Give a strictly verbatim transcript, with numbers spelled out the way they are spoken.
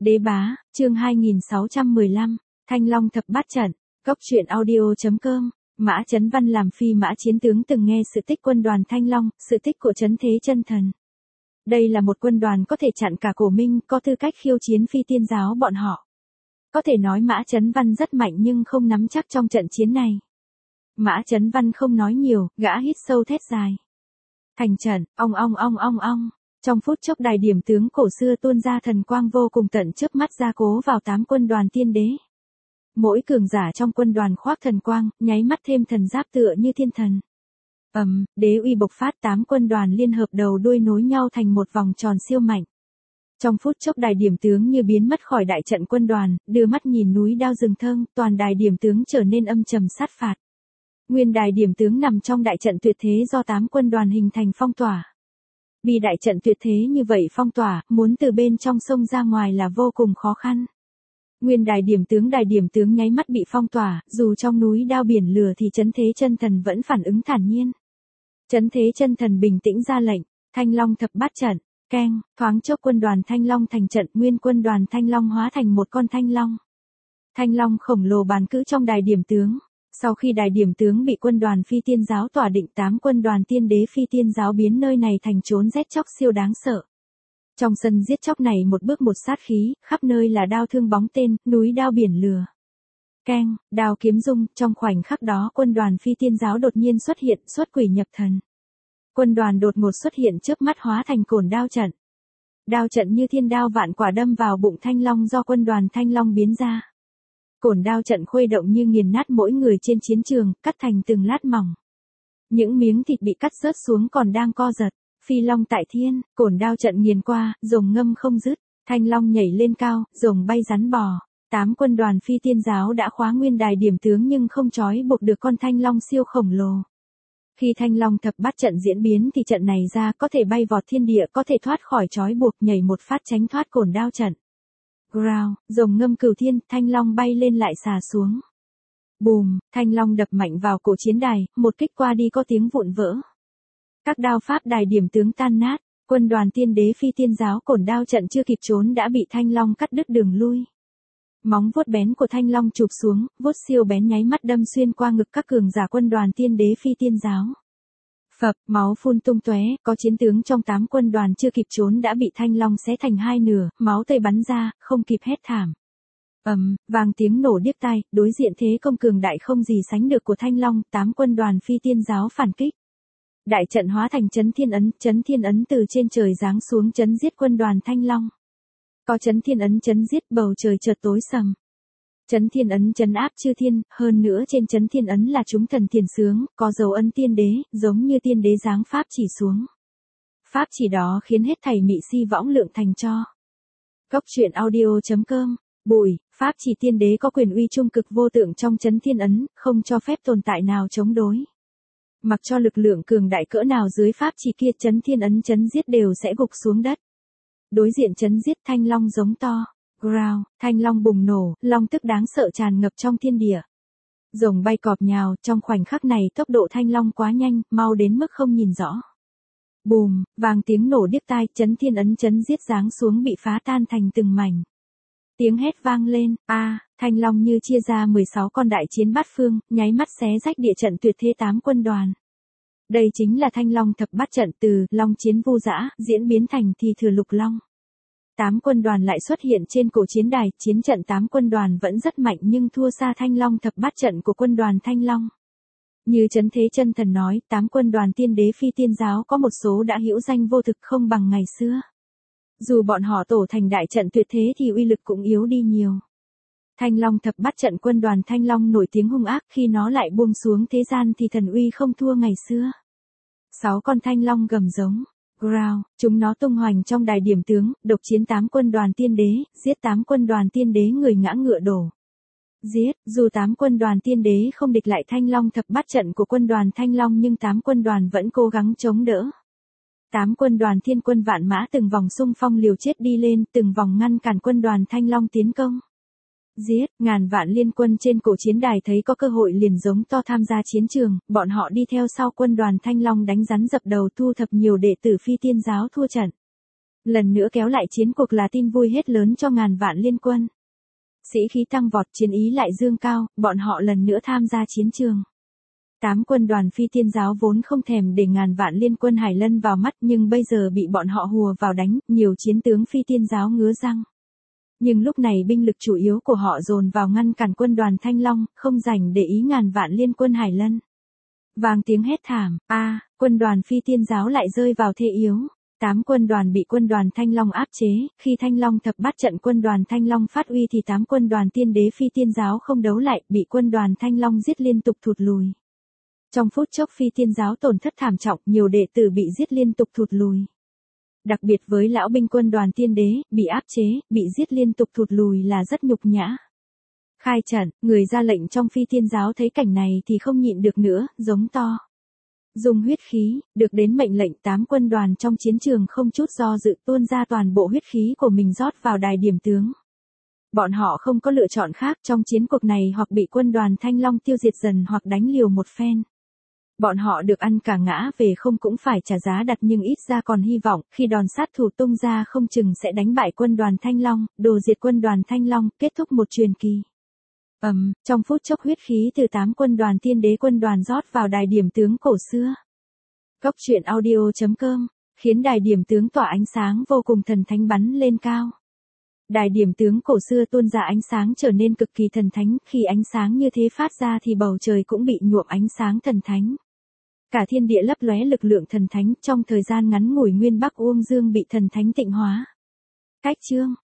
Đế bá, chương hai nghìn sáu trăm mười lăm, Thanh Long thập bát trận, cốc truyện audio.com, Mã Chấn Văn làm phi mã chiến tướng từng nghe sự tích quân đoàn Thanh Long, sự tích của Trấn Thế Chân Thần. Đây là một quân đoàn có thể chặn cả Cổ Minh, có tư cách khiêu chiến phi tiên giáo bọn họ. Có thể nói Mã Chấn Văn rất mạnh nhưng không nắm chắc trong trận chiến này. Mã Chấn Văn không nói nhiều, gã hít sâu thét dài. Thành trận, ong ong ong ong ong. Trong phút chốc đài điểm tướng cổ xưa tuôn ra thần quang vô cùng tận trước mắt gia cố vào tám quân đoàn tiên đế. Mỗi cường giả trong quân đoàn khoác thần quang, nháy mắt thêm thần giáp tựa như thiên thần. Ầm, um, đế uy bộc phát, tám quân đoàn liên hợp đầu đuôi nối nhau thành một vòng tròn siêu mạnh. Trong phút chốc đài điểm tướng như biến mất khỏi đại trận quân đoàn, đưa mắt nhìn núi đao rừng thơm, toàn đài điểm tướng trở nên âm trầm sát phạt. Nguyên đài điểm tướng nằm trong đại trận tuyệt thế do tám quân đoàn hình thành phong tỏa. Vì đại trận tuyệt thế như vậy phong tỏa, muốn từ bên trong sông ra ngoài là vô cùng khó khăn. Nguyên đài điểm tướng đài điểm tướng nháy mắt bị phong tỏa, dù trong núi đao biển lửa thì Trấn Thế Chân Thần vẫn phản ứng thản nhiên. Trấn Thế Chân Thần bình tĩnh ra lệnh, Thanh Long thập bát trận, keng, thoáng chốc quân đoàn Thanh Long thành trận, nguyên quân đoàn Thanh Long hóa thành một con Thanh Long. Thanh Long khổng lồ bàn cữ trong đài điểm tướng. Sau khi đài điểm tướng bị quân đoàn phi tiên giáo tỏa định, tám quân đoàn tiên đế phi tiên giáo biến nơi này thành trốn giết chóc siêu đáng sợ. Trong sân giết chóc này một bước một sát khí, khắp nơi là đao thương bóng tên, núi đao biển lửa. Keng, đao kiếm rung, trong khoảnh khắc đó quân đoàn phi tiên giáo đột nhiên xuất hiện, xuất quỷ nhập thần. Quân đoàn đột ngột xuất hiện trước mắt hóa thành cổn đao trận. Đao trận như thiên đao vạn quả đâm vào bụng Thanh Long do quân đoàn Thanh Long biến ra. Cổn đao trận khuấy động như nghiền nát mỗi người trên chiến trường, cắt thành từng lát mỏng. Những miếng thịt bị cắt rớt xuống còn đang co giật. Phi long tại thiên, cổn đao trận nghiền qua, rồng ngâm không dứt. Thanh Long nhảy lên cao, rồng bay rắn bò. Tám quân đoàn phi tiên giáo đã khóa nguyên đài điểm tướng nhưng không trói buộc được con Thanh Long siêu khổng lồ. Khi Thanh Long thập bát trận diễn biến thì trận này ra có thể bay vọt thiên địa, có thể thoát khỏi trói buộc, nhảy một phát tránh thoát cổn đao trận. Growl, rồng ngâm cửu thiên, Thanh Long bay lên lại xà xuống. Bùm, Thanh Long đập mạnh vào cổ chiến đài, một kích qua đi có tiếng vụn vỡ. Các đao pháp đài điểm tướng tan nát, quân đoàn tiên đế phi tiên giáo cổn đao trận chưa kịp trốn đã bị Thanh Long cắt đứt đường lui. Móng vuốt bén của Thanh Long chụp xuống, vuốt siêu bén nháy mắt đâm xuyên qua ngực các cường giả quân đoàn tiên đế phi tiên giáo. Phập, máu phun tung tóe, có chiến tướng trong tám quân đoàn chưa kịp trốn đã bị Thanh Long xé thành hai nửa, máu tươi bắn ra, không kịp hét thảm. Ầm, um, vang tiếng nổ điếc tai, đối diện thế công cường đại không gì sánh được của Thanh Long, tám quân đoàn phi tiên giáo phản kích. Đại trận hóa thành Chấn Thiên Ấn, Chấn Thiên Ấn từ trên trời giáng xuống chấn giết quân đoàn Thanh Long. Có Chấn Thiên Ấn chấn giết, bầu trời chợt tối sầm. Chấn Thiên Ấn chấn áp chư thiên, hơn nữa trên Chấn Thiên Ấn là chúng thần thiền sướng, có dấu ấn tiên đế, giống như tiên đế giáng pháp chỉ xuống. Pháp chỉ đó khiến hết thảy mị si võng lượng thành tro. Cốc truyện audio.com, bụi, pháp chỉ tiên đế có quyền uy trung cực vô tượng trong Chấn Thiên Ấn, không cho phép tồn tại nào chống đối. Mặc cho lực lượng cường đại cỡ nào dưới pháp chỉ kia, Chấn Thiên Ấn chấn giết đều sẽ gục xuống đất. Đối diện chấn giết, Thanh Long giống to. Growl, Thanh Long bùng nổ, long tức đáng sợ tràn ngập trong thiên địa. Rồng bay cọp nhào, trong khoảnh khắc này tốc độ Thanh Long quá nhanh, mau đến mức không nhìn rõ. Bùm, vang tiếng nổ điếc tai, Chấn Thiên Ấn chấn giết giáng xuống bị phá tan thành từng mảnh. Tiếng hét vang lên, a, à, Thanh Long như chia ra mười sáu con đại chiến bát phương, nháy mắt xé rách địa trận tuyệt thế tám quân đoàn. Đây chính là Thanh Long thập bát trận, từ long chiến vu dã diễn biến thành thì thừa lục long. Tám quân đoàn lại xuất hiện trên cổ chiến đài, chiến trận tám quân đoàn vẫn rất mạnh nhưng thua xa Thanh Long thập bát trận của quân đoàn Thanh Long. Như Trấn Thế Chân Thần nói, tám quân đoàn tiên đế phi tiên giáo có một số đã hữu danh vô thực không bằng ngày xưa. Dù bọn họ tổ thành đại trận tuyệt thế thì uy lực cũng yếu đi nhiều. Thanh Long thập bát trận quân đoàn Thanh Long nổi tiếng hung ác, khi nó lại buông xuống thế gian thì thần uy không thua ngày xưa. Sáu con Thanh Long gầm giống. Growl, chúng nó tung hoành trong đài điểm tướng, độc chiến tám quân đoàn tiên đế, giết tám quân đoàn tiên đế người ngã ngựa đổ. Giết, dù tám quân đoàn tiên đế không địch lại Thanh Long thập bát trận của quân đoàn Thanh Long nhưng tám quân đoàn vẫn cố gắng chống đỡ. Tám quân đoàn thiên quân vạn mã từng vòng xung phong liều chết đi lên, từng vòng ngăn cản quân đoàn Thanh Long tiến công. Giết, ngàn vạn liên quân trên cổ chiến đài thấy có cơ hội liền giống to tham gia chiến trường, bọn họ đi theo sau quân đoàn Thanh Long đánh rắn dập đầu, thu thập nhiều đệ tử phi tiên giáo thua trận. Lần nữa kéo lại chiến cuộc là tin vui hết lớn cho ngàn vạn liên quân. Sĩ khí tăng vọt, chiến ý lại dương cao, bọn họ lần nữa tham gia chiến trường. Tám quân đoàn Phi Tiên giáo vốn không thèm để ngàn vạn liên quân Hải Lân vào mắt, nhưng bây giờ bị bọn họ hùa vào đánh, nhiều chiến tướng Phi Tiên giáo ngứa răng. Nhưng lúc này binh lực chủ yếu của họ dồn vào ngăn cản quân đoàn Thanh Long, không rảnh để ý ngàn vạn liên quân Hải Lân. Vang tiếng hét thảm, a, quân đoàn Phi Tiên giáo lại rơi vào thế yếu. Tám quân đoàn bị quân đoàn Thanh Long áp chế, khi Thanh Long thập bát trận quân đoàn Thanh Long phát uy thì tám quân đoàn tiên đế Phi Tiên giáo không đấu lại, bị quân đoàn Thanh Long giết liên tục thụt lùi. Trong phút chốc Phi Tiên giáo tổn thất thảm trọng, nhiều đệ tử bị giết liên tục thụt lùi. Đặc biệt với lão binh quân đoàn tiên đế, bị áp chế, bị giết liên tục thụt lùi là rất nhục nhã. Khai trận, người ra lệnh trong Phi Tiên giáo thấy cảnh này thì không nhịn được nữa, giống to. Dùng huyết khí, được đến mệnh lệnh tám quân đoàn trong chiến trường không chút do dự tuôn ra toàn bộ huyết khí của mình rót vào đài điểm tướng. Bọn họ không có lựa chọn khác trong chiến cuộc này, hoặc bị quân đoàn Thanh Long tiêu diệt dần hoặc đánh liều một phen. Bọn họ được ăn cả ngã về không cũng phải trả giá đắt, nhưng ít ra còn hy vọng, khi đòn sát thủ tung ra không chừng sẽ đánh bại quân đoàn Thanh Long, đồ diệt quân đoàn Thanh Long, kết thúc một truyền kỳ. Ầm, um, trong phút chốc huyết khí từ tám quân đoàn tiên đế quân đoàn rót vào đài điểm tướng cổ xưa. Góc truyện audio chấm com, khiến đài điểm tướng tỏa ánh sáng vô cùng thần thánh bắn lên cao. Đài điểm tướng cổ xưa tuôn ra ánh sáng trở nên cực kỳ thần thánh, khi ánh sáng như thế phát ra thì bầu trời cũng bị nhuộm ánh sáng thần thánh. Cả thiên địa lấp lóe lực lượng thần thánh, trong thời gian ngắn ngủi Nguyên Bắc Uông Dương bị thần thánh tịnh hóa. Cách chương